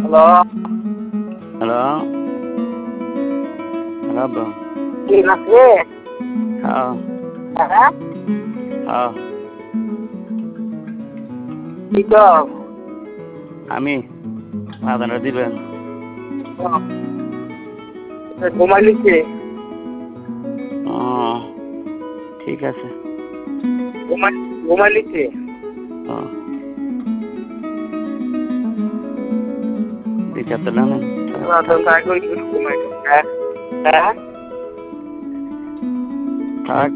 Hello hello hello আব্বা। কি নাচবে? হ্যাঁ হ্যাঁ হ্যাঁ কি কর? আমি আদানটা দিবেন। ঘুমাইলিছে? ও ঠিক আছে। ঘুমাইলিছে? ও দিতে তো না ঘুমাই। হ্যাঁ হ্যাঁ থাক